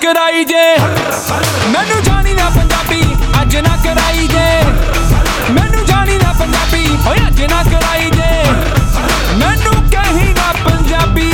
कराई जे मैनू जानी ना पंजाबी अज ना कराई जे मैनू जानी ना पंजाबी होए अज ना कराई जे मैनू कहीं ना पंजाबी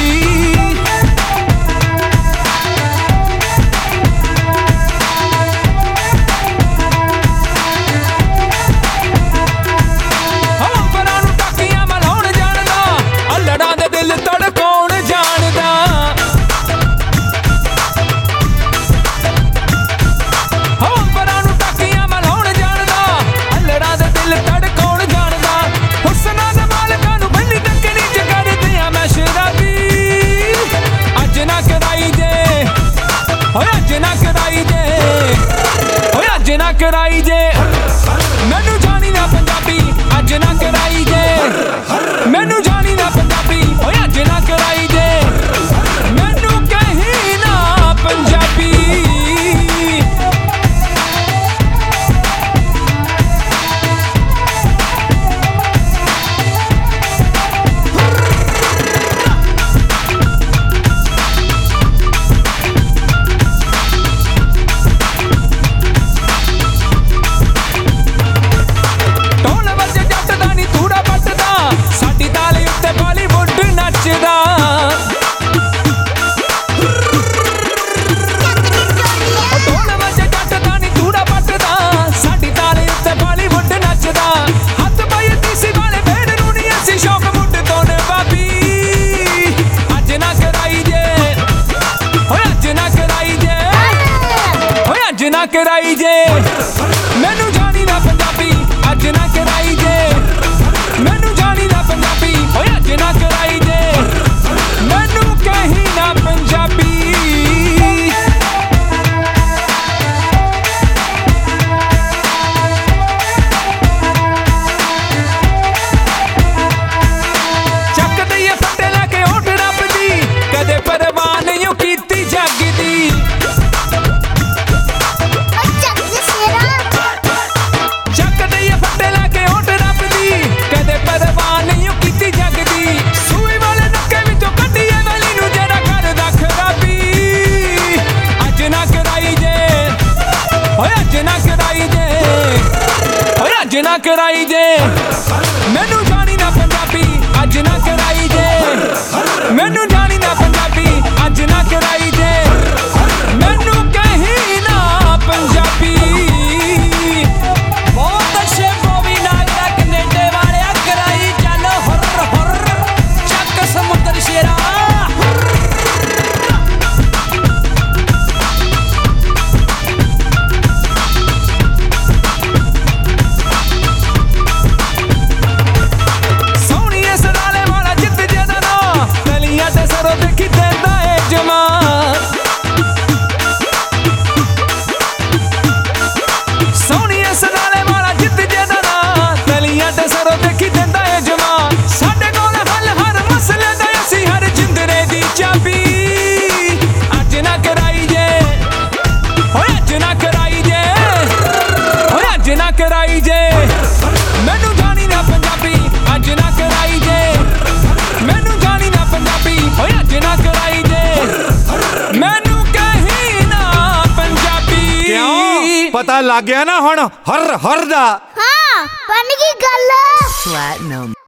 ना कराई जे मैनू जानी ना पंजाबी अज ना कराई जे मैनू जानी ना पंजाबी ओए अज ना कराई जे मैनू कहीं ना पंजाबी ना कराई जे मैनू जानी ना पंजाबी अज ना कराई जे मैनू जानी ना पंजाबी ओए अज ना कराई जे मैनू कहीं ना पंजाबी चक दईए फटे लैके उठ रब दी कदे परवाह नहीं कीती जग दी ना कराई जे मैनू जानी ना पंजाबी अज ना कराई जे मैनू जानी ना पंजाबी अज ना कराई जे मैनू कहीं ना पंजाबी बहुत अच्छे बॉबी नागरा कनेडे वाले कराई चलो हुर हुर चक समुद्र शेरा कराई जे मैनू जानी ना पंजाबी अज ना कराई जे मैनू जानी ना पंजाबी ओए अज ना कराई जे मैनू कहीं ना पंजाबी क्यों पता लग गया ना हुण हर हर दा हां बन गई गल Platinum